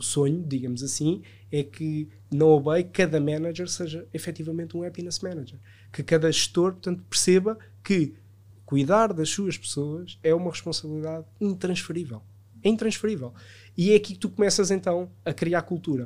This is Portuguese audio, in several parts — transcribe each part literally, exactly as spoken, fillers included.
O sonho, digamos assim, é que na O B E cada manager seja efetivamente um happiness manager. Que cada gestor, portanto, perceba que cuidar das suas pessoas é uma responsabilidade intransferível. É intransferível. E é aqui que tu começas então a criar cultura.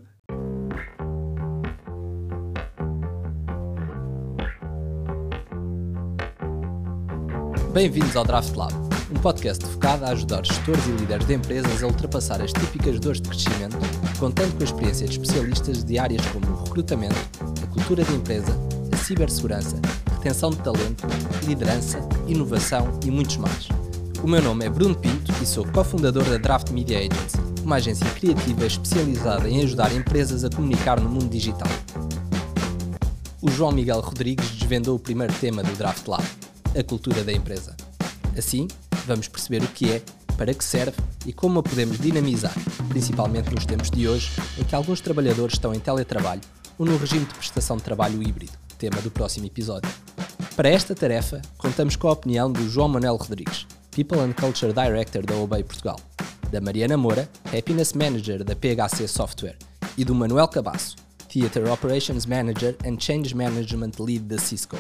Bem-vindos ao Draft Lab, um podcast focado a ajudar gestores e líderes de empresas a ultrapassar as típicas dores de crescimento, contando com a experiência de especialistas de áreas como o recrutamento, a cultura de empresa, a cibersegurança, retenção de talento, liderança, inovação e muitos mais. O meu nome é Bruno Pinto e sou cofundador da Draft Media Agency, uma agência criativa especializada em ajudar empresas a comunicar no mundo digital. O João Miguel Rodrigues desvendou o primeiro tema do Draft Lab, a cultura da empresa. Assim, vamos perceber o que é, para que serve e como a podemos dinamizar, principalmente nos tempos de hoje, em que alguns trabalhadores estão em teletrabalho ou no regime de prestação de trabalho híbrido, tema do próximo episódio. Para esta tarefa, contamos com a opinião do João Manuel Rodrigues, People and Culture Director da O B E Portugal, da Mariana Moura, Happiness Manager da P H C Software, e do Manuel Cabasso, Theatre Operations Manager and Change Management Lead da Cisco.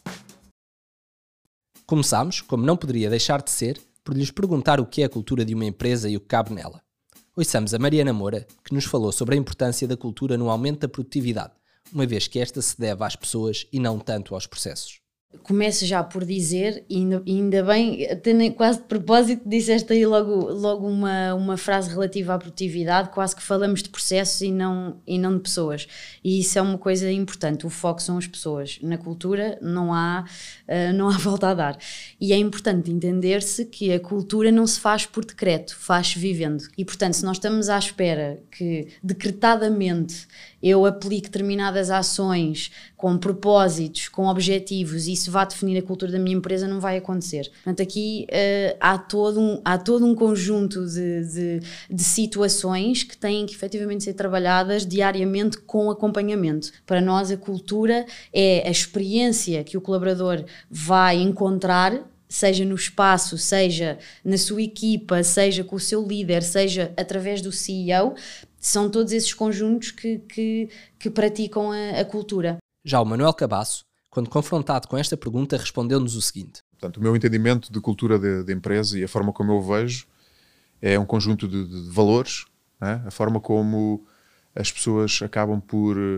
Começámos, como não poderia deixar de ser, por lhes perguntar o que é a cultura de uma empresa e o que cabe nela. Ouçamos a Mariana Moura, que nos falou sobre a importância da cultura no aumento da produtividade, uma vez que esta se deve às pessoas e não tanto aos processos. Começo já por dizer, e ainda, ainda bem, até quase de propósito, disseste aí logo, logo uma, uma frase relativa à produtividade, quase que falamos de processos e não, e não de pessoas. E isso é uma coisa importante, o foco são as pessoas. Na cultura não há, uh, não há volta a dar. E é importante entender-se que a cultura não se faz por decreto, faz-se vivendo. E, portanto, se nós estamos à espera que, decretadamente, eu aplique determinadas ações com propósitos, com objetivos, e isso vai definir a cultura da minha empresa, não vai acontecer. Portanto, aqui uh, há, todo um, há todo um conjunto de, de, de situações que têm que efetivamente ser trabalhadas diariamente com acompanhamento. Para nós, a cultura é a experiência que o colaborador vai encontrar, seja no espaço, seja na sua equipa, seja com o seu líder, seja através do C E O, são todos esses conjuntos que, que, que praticam a, a cultura. Já o Manuel Cabasso, quando confrontado com esta pergunta, respondeu-nos o seguinte. Portanto, o meu entendimento de cultura de, de empresa e a forma como eu vejo é um conjunto de, de valores, né? A forma como as pessoas acabam por uh,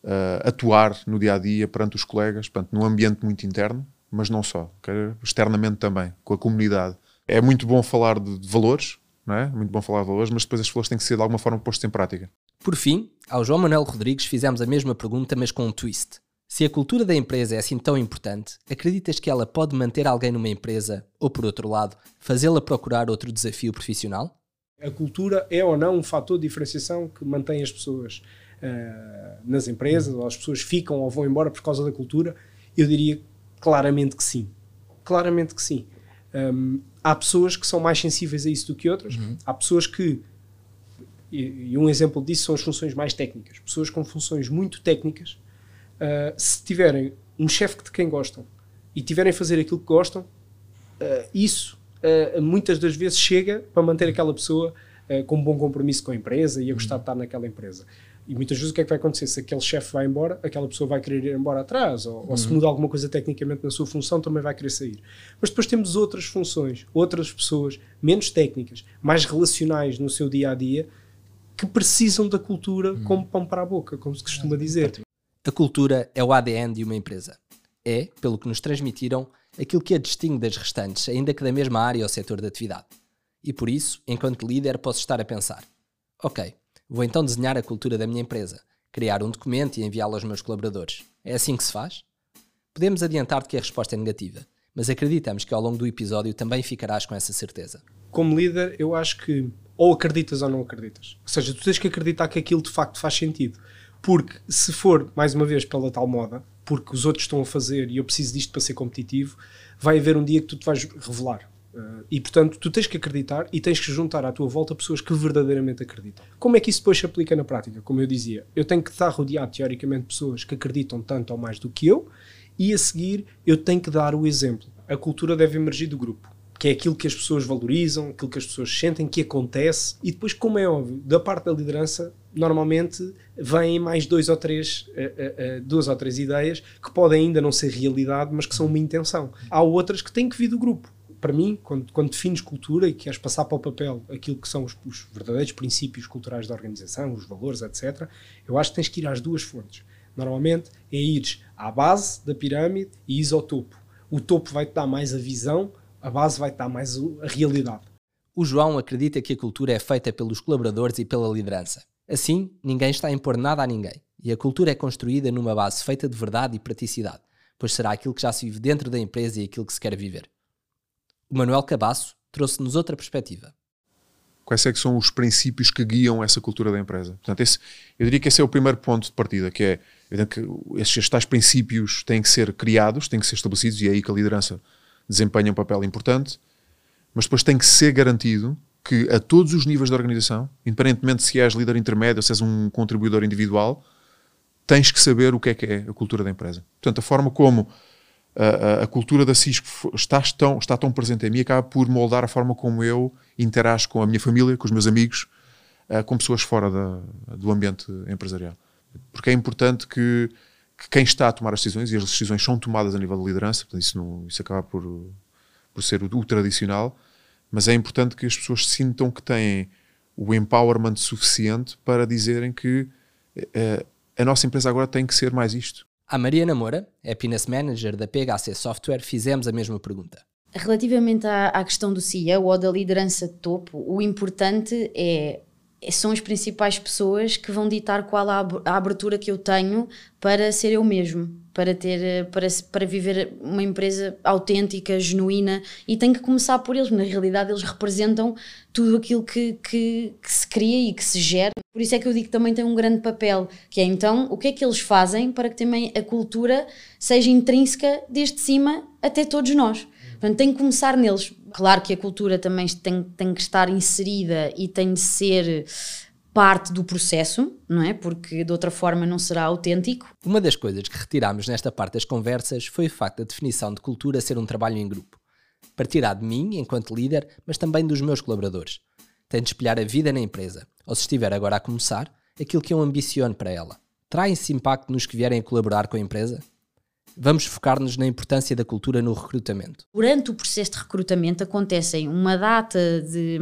atuar no dia-a-dia perante os colegas, portanto, num ambiente muito interno, mas não só, okay? Externamente também, com a comunidade. É muito bom falar de, de valores, não é? Muito bom falar de valores, mas depois as valores têm que ser de alguma forma postos em prática. Por fim, ao João Manuel Rodrigues fizemos a mesma pergunta, mas com um twist. Se a cultura da empresa é assim tão importante, acreditas que ela pode manter alguém numa empresa ou, por outro lado, fazê-la procurar outro desafio profissional? A cultura é ou não um fator de diferenciação que mantém as pessoas uh, nas empresas, ou as pessoas ficam ou vão embora por causa da cultura? Eu diria claramente que sim. Claramente que sim. Um, há pessoas que são mais sensíveis a isso do que outras. Uhum. Há pessoas que, e, e um exemplo disso são as funções mais técnicas. Pessoas com funções muito técnicas, uh, se tiverem um chefe de quem gostam e tiverem a fazer aquilo que gostam, uh, isso uh, muitas das vezes chega para manter aquela pessoa uh, com um bom compromisso com a empresa e a gostar de estar naquela empresa. E muitas vezes o que é que vai acontecer? Se aquele chefe vai embora, aquela pessoa vai querer ir embora atrás, ou, uhum. ou se muda alguma coisa tecnicamente na sua função, também vai querer sair. Mas depois temos outras funções, outras pessoas menos técnicas, mais relacionais no seu dia-a-dia, que precisam da cultura uhum. como pão para a boca, como se costuma dizer. A cultura é o A D N de uma empresa. É, pelo que nos transmitiram, aquilo que a distingue das restantes, ainda que da mesma área ou setor de atividade. E por isso, enquanto líder, posso estar a pensar: ok, vou então desenhar a cultura da minha empresa, criar um documento e enviá-lo aos meus colaboradores. É assim que se faz? Podemos adiantar-te que a resposta é negativa, mas acreditamos que ao longo do episódio também ficarás com essa certeza. Como líder, eu acho que ou acreditas ou não acreditas. Ou seja, tu tens que acreditar que aquilo de facto faz sentido. Porque se for, mais uma vez, pela tal moda, porque os outros estão a fazer e eu preciso disto para ser competitivo, vai haver um dia que tu te vais revelar. Uh, e portanto tu tens que acreditar e tens que juntar à tua volta pessoas que verdadeiramente acreditam. Como é que isso depois se aplica na prática? Como eu dizia, eu tenho que estar rodeado teoricamente de pessoas que acreditam tanto ou mais do que eu, e a seguir eu tenho que dar o exemplo. A cultura deve emergir do grupo. que é aquilo que as pessoas valorizam, aquilo que as pessoas sentem que acontece, e depois, como é óbvio, da parte da liderança, normalmente vêm mais dois ou três, uh, uh, uh, duas ou três ideias que podem ainda não ser realidade, mas que são uma intenção. Há outras que têm que vir do grupo. Para mim, quando, quando defines cultura e queres passar para o papel aquilo que são os, os verdadeiros princípios culturais da organização, os valores, etcétera, eu acho que tens que ir às duas fontes. Normalmente é ires à base da pirâmide e ires ao topo. O topo vai-te dar mais a visão, a base vai-te dar mais a realidade. O João acredita que a cultura é feita pelos colaboradores e pela liderança. Assim, ninguém está a impor nada a ninguém. E a cultura é construída numa base feita de verdade e praticidade, pois será aquilo que já se vive dentro da empresa e aquilo que se quer viver. O Manuel Cabasso trouxe-nos outra perspectiva. Quais é que são os princípios que guiam essa cultura da empresa? Portanto, esse, eu diria que esse é o primeiro ponto de partida, que é que estes tais princípios têm que ser criados, têm que ser estabelecidos, e é aí que a liderança desempenha um papel importante, mas depois tem que ser garantido que a todos os níveis da organização, independentemente se és líder intermédio ou se és um contribuidor individual, tens que saber o que é que é a cultura da empresa. Portanto, a forma como a, a, a cultura da Cisco está tão, está tão presente em mim acaba por moldar a forma como eu interajo com a minha família, com os meus amigos, uh, com pessoas fora da, do ambiente empresarial. Porque é importante que, que quem está a tomar as decisões, e as decisões são tomadas a nível de liderança, portanto isso, não, isso acaba por, por ser o, o tradicional, mas é importante que as pessoas sintam que têm o empowerment suficiente para dizerem que uh, a nossa empresa agora tem que ser mais isto. À Mariana Moura, Happiness Manager da P H C Software, fizemos a mesma pergunta. Relativamente à, à questão do C E O ou da liderança de topo, o importante é, são as principais pessoas que vão ditar qual a, a abertura que eu tenho para ser eu mesmo, para, ter, para, para viver uma empresa autêntica, genuína, e tem que começar por eles. Na realidade, eles representam tudo aquilo que, que, que se cria e que se gera. Por isso é que eu digo que também tem um grande papel, que é então o que é que eles fazem para que também a cultura seja intrínseca desde cima até todos nós. Portanto, tem que começar neles. Claro que a cultura também tem, tem que estar inserida e tem de ser parte do processo, não é? Porque de outra forma não será autêntico. Uma das coisas que retirámos nesta parte das conversas foi o facto da definição de cultura ser um trabalho em grupo. Partirá de mim, enquanto líder, mas também dos meus colaboradores. Tem de espelhar a vida na empresa, ou se estiver agora a começar, aquilo que eu ambiciono para ela. Terá esse impacto nos que vierem a colaborar com a empresa? Vamos focar-nos na importância da cultura no recrutamento. Durante o processo de recrutamento acontecem uma data de,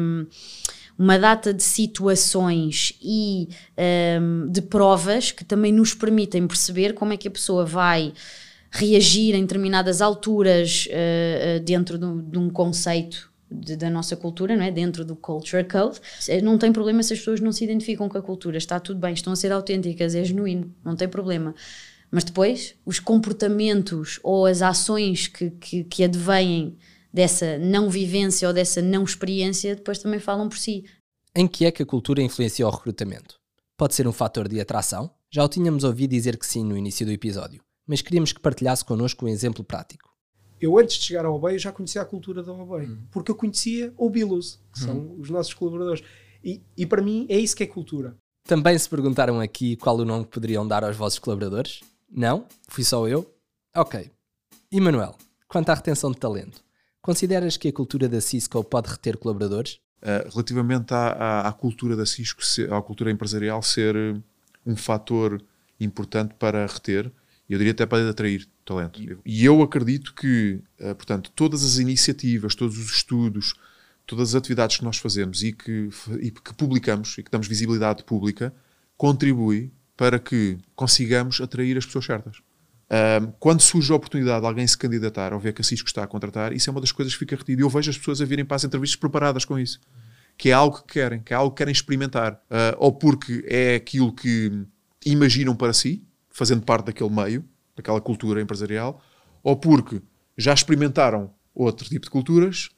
uma data de situações e um, de provas que também nos permitem perceber como é que a pessoa vai reagir em determinadas alturas uh, dentro de, de um conceito de, da nossa cultura, não é? Dentro do Culture Code. Não tem problema se as pessoas não se identificam com a cultura, está tudo bem, estão a ser autênticas, é genuíno, não tem problema. Mas depois, os comportamentos ou as ações que, que, que advêm dessa não vivência ou dessa não experiência, depois também falam por si. Em que é que a cultura influencia o recrutamento? Pode ser um fator de atração? Já o tínhamos ouvido dizer que sim no início do episódio, mas queríamos que partilhasse connosco um exemplo prático. Eu, antes de chegar ao O B E I, já conhecia a cultura da O B E I, uhum. porque eu conhecia o Bilus, que são uhum. os nossos colaboradores. E, e para mim é isso que é cultura. Também se perguntaram aqui qual o nome que poderiam dar aos vossos colaboradores? Não? Fui só eu? Ok. E Manuel, quanto à retenção de talento, consideras que a cultura da Cisco pode reter colaboradores? Uh, relativamente à, à, à cultura da Cisco, à cultura empresarial ser um fator importante para reter, eu diria até para atrair talento. E eu acredito que, uh, portanto, todas as iniciativas, todos os estudos, todas as atividades que nós fazemos e que, e que publicamos e que damos visibilidade pública, contribui para que consigamos atrair as pessoas certas. Um, quando surge a oportunidade de alguém se candidatar ou ver que a Cisco está a contratar, isso é uma das coisas que fica retida. E eu vejo as pessoas a virem para as entrevistas preparadas com isso. Que é algo que querem, que é algo que querem experimentar. Uh, ou porque é aquilo que imaginam para si, fazendo parte daquele meio, daquela cultura empresarial, ou porque já experimentaram outro tipo de culturas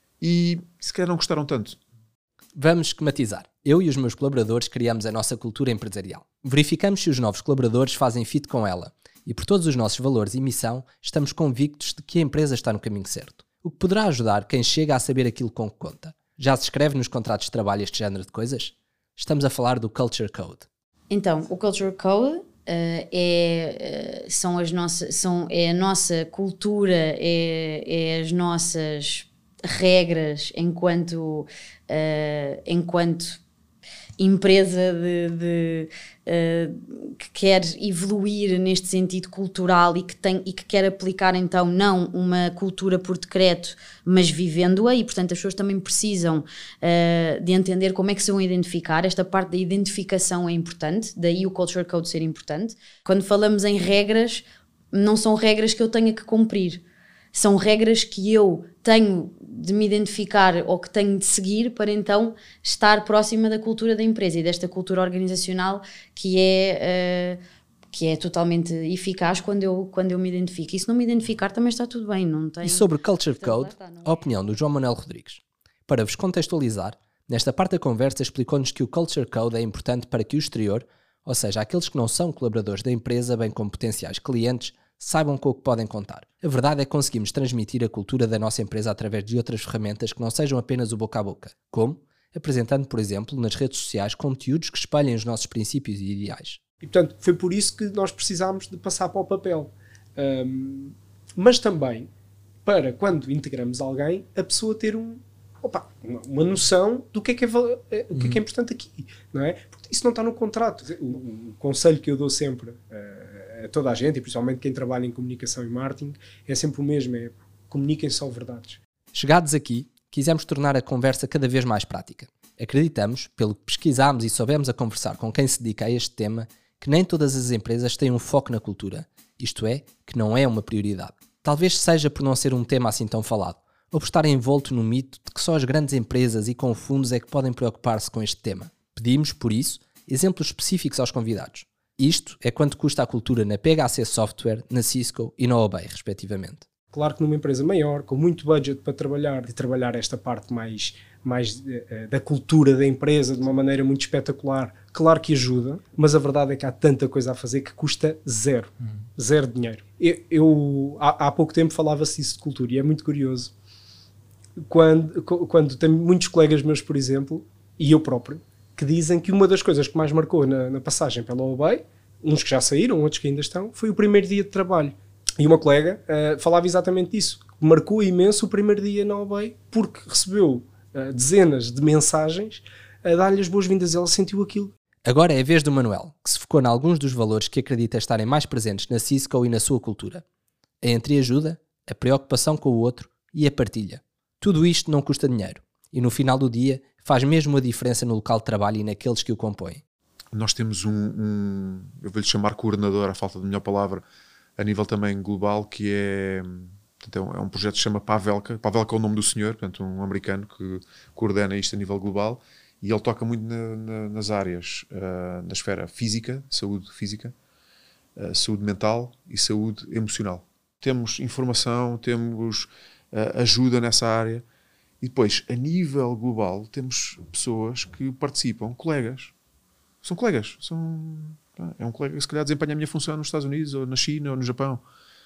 e se calhar não gostaram tanto. Vamos esquematizar. Eu e os meus colaboradores criamos a nossa cultura empresarial. Verificamos se os novos colaboradores fazem fit com ela. E por todos os nossos valores e missão, estamos convictos de que a empresa está no caminho certo. O que poderá ajudar quem chega a saber aquilo com que conta. Já se escreve nos contratos de trabalho este género de coisas? Estamos a falar do Culture Code. Então, o Culture Code uh, é, uh, são as nossas, são, é a nossa cultura, é, é as nossas regras, enquanto, uh, enquanto empresa de, de, uh, que quer evoluir neste sentido cultural e que, tem, e que quer aplicar então não uma cultura por decreto, mas vivendo-a, e portanto as pessoas também precisam uh, de entender como é que se vão identificar. Esta parte da identificação é importante, daí o Culture Code ser importante. Quando falamos em regras, não são regras que eu tenha que cumprir, são regras que eu tenho de me identificar ou que tenho de seguir para então estar próxima da cultura da empresa e desta cultura organizacional que é, uh, que é totalmente eficaz quando eu, quando eu me identifico. E se não me identificar também está tudo bem. Não tem... E sobre Culture Code, está, a opinião do João Manuel Rodrigues. Para vos contextualizar, nesta parte da conversa explicou-nos que o Culture Code é importante para que o exterior, ou seja, aqueles que não são colaboradores da empresa, bem como potenciais clientes, saibam com o que podem contar. A verdade é que conseguimos transmitir a cultura da nossa empresa através de outras ferramentas que não sejam apenas o boca a boca, como apresentando, por exemplo, nas redes sociais conteúdos que espalhem os nossos princípios e ideais. E portanto foi por isso que nós precisámos de passar para o papel. Um, mas também para quando integramos alguém, a pessoa ter um, opa, uma, uma noção do que é que é, o que é, que é importante aqui, não é? Porque isso não está no contrato. O, o conselho que eu dou sempre uh, a toda a gente, e principalmente quem trabalha em comunicação e marketing, é sempre o mesmo, é comuniquem só verdades. Chegados aqui, quisemos tornar a conversa cada vez mais prática. Acreditamos, pelo que pesquisámos e soubemos a conversar com quem se dedica a este tema, que nem todas as empresas têm um foco na cultura, isto é, que não é uma prioridade. Talvez seja por não ser um tema assim tão falado, ou por estar envolto no mito de que só as grandes empresas e com fundos é que podem preocupar-se com este tema. Pedimos, por isso, exemplos específicos aos convidados. Isto é quanto custa a cultura na P H C Software, na Cisco e na O B E I, respectivamente. Claro que numa empresa maior, com muito budget para trabalhar, de trabalhar esta parte mais, mais uh, da cultura da empresa de uma maneira muito espetacular, claro que ajuda, mas a verdade é que há tanta coisa a fazer que custa zero. Uhum. Zero dinheiro. Eu, eu há, há pouco tempo falava-se isso de cultura e é muito curioso. Quando, quando tenho muitos colegas meus, por exemplo, e eu próprio, que dizem que uma das coisas que mais marcou na, na passagem pela O B E I, uns que já saíram, outros que ainda estão, foi o primeiro dia de trabalho. E uma colega uh, falava exatamente disso. Marcou imenso o primeiro dia na O B E I, porque recebeu uh, dezenas de mensagens a dar-lhe as boas-vindas. Ela sentiu aquilo. Agora é a vez do Manuel, que se focou em alguns dos valores que acredita estarem mais presentes na Cisco e na sua cultura. A entreajuda, a preocupação com o outro e a partilha. Tudo isto não custa dinheiro. E no final do dia faz mesmo a diferença no local de trabalho e naqueles que o compõem. Nós temos um, um eu vou-lhe chamar coordenador, à falta de melhor palavra, a nível também global, que é, portanto, é um projeto que se chama Pavelka. Pavelka é o nome do senhor, portanto, um americano que coordena isto a nível global, e ele toca muito na, na, nas áreas, uh, na esfera física, saúde física, uh, saúde mental e saúde emocional. Temos informação, temos uh, ajuda nessa área. E depois, a nível global, temos pessoas que participam, colegas. São colegas. São, é um colega que se calhar desempenha a minha função nos Estados Unidos, ou na China, ou no Japão,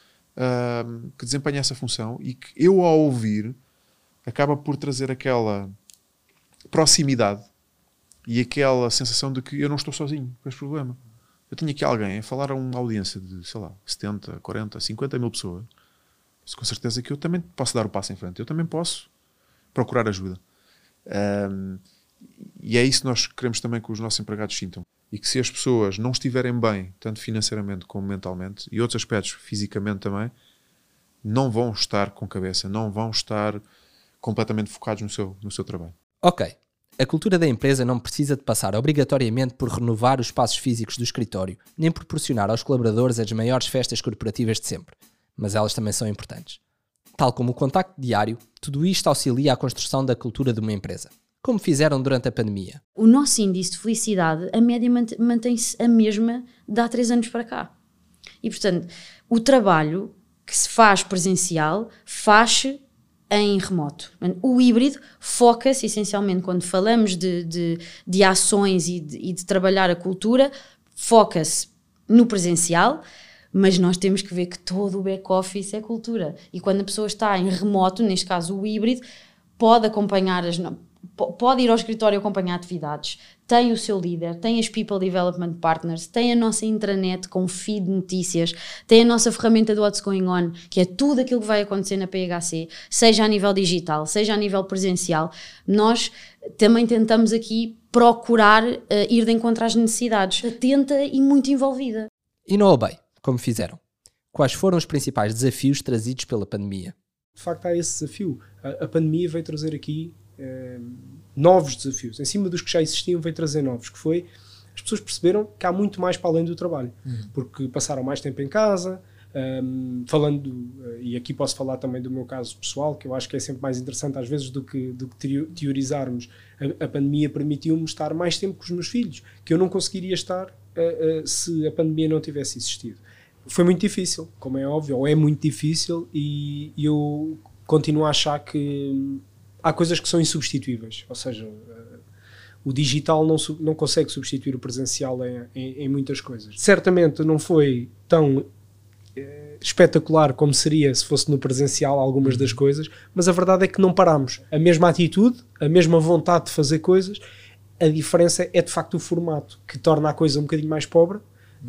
uh, que desempenha essa função e que eu, ao ouvir, acaba por trazer aquela proximidade e aquela sensação de que eu não estou sozinho com este problema. Eu tenho aqui alguém a falar a uma audiência de, sei lá, setenta, quarenta, cinquenta mil pessoas. Mas com certeza que eu também posso dar o passo em frente. Eu também posso procurar ajuda. Um, e é isso que nós queremos também que os nossos empregados sintam. E que se as pessoas não estiverem bem, tanto financeiramente como mentalmente, e outros aspectos, fisicamente também, não vão estar com cabeça, não vão estar completamente focados no seu, no seu trabalho. Ok. A cultura da empresa não precisa de passar obrigatoriamente por renovar os espaços físicos do escritório, nem proporcionar aos colaboradores as maiores festas corporativas de sempre. Mas elas também são importantes. Tal como o contacto diário, tudo isto auxilia a construção da cultura de uma empresa, como fizeram durante a pandemia. O nosso índice de felicidade, a média mantém-se a mesma de há três anos para cá. E, portanto, o trabalho que se faz presencial faz-se em remoto. O híbrido foca-se, essencialmente, quando falamos de, de, de ações e de, e de trabalhar a cultura, foca-se no presencial, mas nós temos que ver que todo o back-office é cultura. E quando a pessoa está em remoto, neste caso o híbrido, pode acompanhar, as, pode ir ao escritório acompanhar atividades, tem o seu líder, tem as People Development Partners, tem a nossa intranet com feed de notícias, tem a nossa ferramenta do What's Going On, que é tudo aquilo que vai acontecer na P H C, seja a nível digital, seja a nível presencial. Nós também tentamos aqui procurar uh, ir de encontro às necessidades, atenta e muito envolvida. E não obei, como fizeram. Quais foram os principais desafios trazidos pela pandemia? De facto, há esse desafio. A, a pandemia veio trazer aqui eh, novos desafios. Em cima dos que já existiam, veio trazer novos, que foi, as pessoas perceberam que há muito mais para além do trabalho. Uhum. Porque passaram mais tempo em casa, um, falando, e aqui posso falar também do meu caso pessoal, que eu acho que é sempre mais interessante às vezes do que, do que teorizarmos. A, a pandemia permitiu-me estar mais tempo com os meus filhos, que eu não conseguiria estar uh, uh, se a pandemia não tivesse existido. Foi muito difícil, como é óbvio, ou é muito difícil, e eu continuo a achar que há coisas que são insubstituíveis, ou seja, uh, o digital não, não consegue substituir o presencial em, em, em muitas coisas. Certamente não foi tão uh, espetacular como seria se fosse no presencial algumas das coisas, mas a verdade é que não paramos. A mesma atitude, a mesma vontade de fazer coisas, a diferença é de facto o formato, que torna a coisa um bocadinho mais pobre.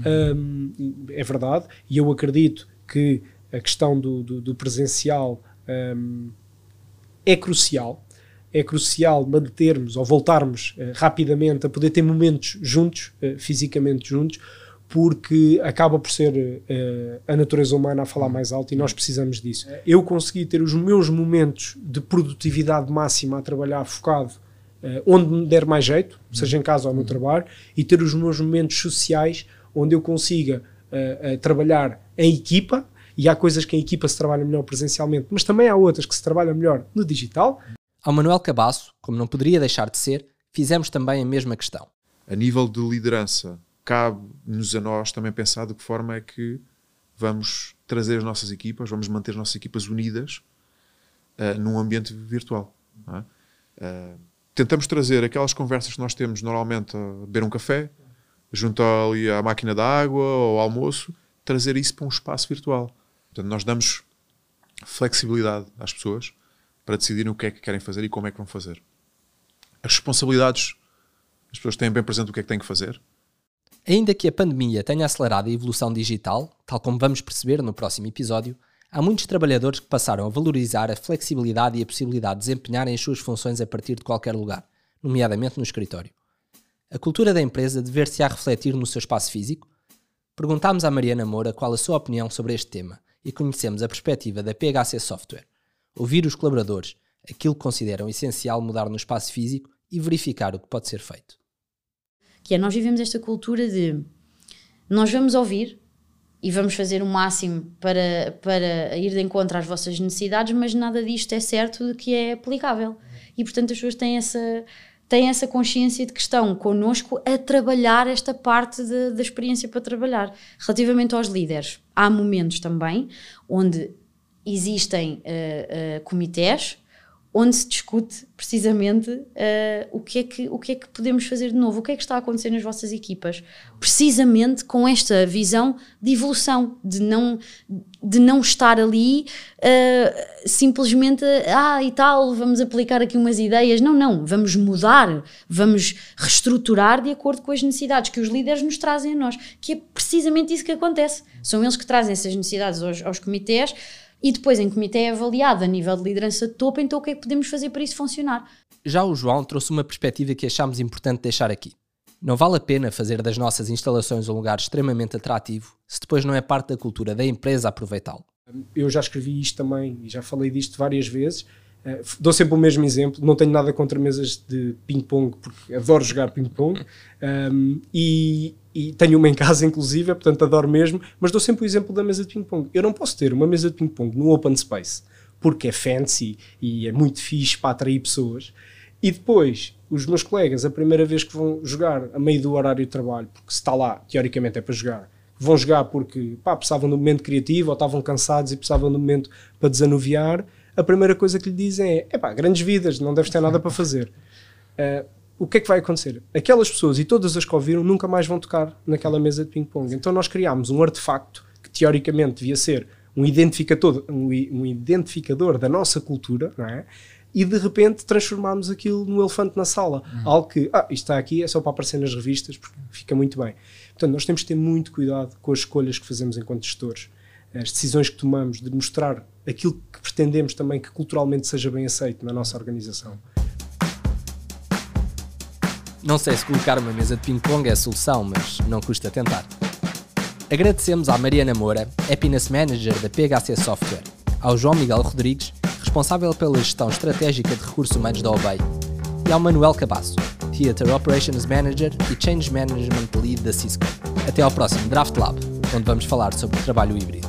Uhum. Um, é verdade, e eu acredito que a questão do, do, do presencial um, é crucial. É crucial mantermos ou voltarmos uh, rapidamente a poder ter momentos juntos, uh, fisicamente juntos, porque acaba por ser uh, a natureza humana a falar mais alto e nós precisamos disso. Eu consegui ter os meus momentos de produtividade máxima a trabalhar focado uh, onde me der mais jeito, seja em casa ou no trabalho, e ter os meus momentos sociais onde eu consiga uh, uh, trabalhar em equipa, e há coisas que em equipa se trabalha melhor presencialmente, mas também há outras que se trabalham melhor no digital. Ao Manuel Cabasso, como não poderia deixar de ser, fizemos também a mesma questão. A nível de liderança, cabe-nos a nós também pensar de que forma é que vamos trazer as nossas equipas, vamos manter as nossas equipas unidas uh, num ambiente virtual. Não é? uh, tentamos trazer aquelas conversas que nós temos normalmente a beber um café, junto ali à máquina da água ou ao almoço, trazer isso para um espaço virtual. Portanto, nós damos flexibilidade às pessoas para decidirem o que é que querem fazer e como é que vão fazer. As responsabilidades, as pessoas têm bem presente o que é que têm que fazer. Ainda que a pandemia tenha acelerado a evolução digital, tal como vamos perceber no próximo episódio, há muitos trabalhadores que passaram a valorizar a flexibilidade e a possibilidade de desempenharem as suas funções a partir de qualquer lugar, nomeadamente no escritório. A cultura da empresa dever-se-á refletir no seu espaço físico? Perguntámos à Mariana Moura qual a sua opinião sobre este tema e conhecemos a perspectiva da P H C Software. Ouvir os colaboradores, aquilo que consideram essencial mudar no espaço físico e verificar o que pode ser feito. Que é, nós vivemos esta cultura de nós vamos ouvir e vamos fazer o máximo para, para ir de encontro às vossas necessidades, mas nada disto é certo de que é aplicável. E portanto as pessoas têm essa... têm essa consciência de que estão connosco a trabalhar esta parte de, da experiência para trabalhar. Relativamente aos líderes, há momentos também onde existem uh, uh, comitês onde se discute precisamente uh, o, que é que, o que é que podemos fazer de novo, o que é que está a acontecer nas vossas equipas, precisamente com esta visão de evolução, de não, de não estar ali uh, simplesmente, ah e tal, vamos aplicar aqui umas ideias, não, não, vamos mudar, vamos reestruturar de acordo com as necessidades que os líderes nos trazem a nós, que é precisamente isso que acontece, são eles que trazem essas necessidades aos, aos comitês, e depois em comitê é avaliado a nível de liderança de topo, então o que é que podemos fazer para isso funcionar? Já o João trouxe uma perspectiva que achámos importante deixar aqui. Não vale a pena fazer das nossas instalações um lugar extremamente atrativo se depois não é parte da cultura da empresa aproveitá-lo. Eu já escrevi isto também e já falei disto várias vezes. Uh, dou sempre o mesmo exemplo, não tenho nada contra mesas de ping-pong porque adoro jogar ping-pong um, e, e tenho uma em casa inclusive, portanto adoro mesmo, mas dou sempre o exemplo da mesa de ping-pong. Eu não posso ter uma mesa de ping-pong no open space porque é fancy e é muito fixe para atrair pessoas e depois os meus colegas a primeira vez que vão jogar a meio do horário de trabalho, porque se está lá teoricamente é para jogar, vão jogar porque pá, precisavam de um momento criativo ou estavam cansados e precisavam de um momento para desanuviar, a primeira coisa que lhe dizem é, epá, grandes vidas, não deves ter nada para fazer. Uh, o que é que vai acontecer? Aquelas pessoas e todas as que ouviram nunca mais vão tocar naquela mesa de ping-pong. Então nós criámos um artefacto que teoricamente devia ser um identificador, um, um identificador da nossa cultura, não é? e de repente transformarmos aquilo no elefante na sala. Uhum. Algo que, ah, isto está aqui, é só para aparecer nas revistas, porque fica muito bem. Portanto, nós temos que ter muito cuidado com as escolhas que fazemos enquanto gestores. As decisões que tomamos de mostrar aquilo que pretendemos também que culturalmente seja bem aceito na nossa organização. Não sei se colocar uma mesa de ping-pong é a solução, mas não custa tentar. Agradecemos à Mariana Moura, Happiness Manager da P H C Software, ao João Miguel Rodrigues, responsável pela gestão estratégica de recursos humanos da Obey, e ao Manuel Cabasso, Theatre Operations Manager e Change Management Lead da Cisco. Até ao próximo Draft Lab, onde vamos falar sobre o trabalho híbrido.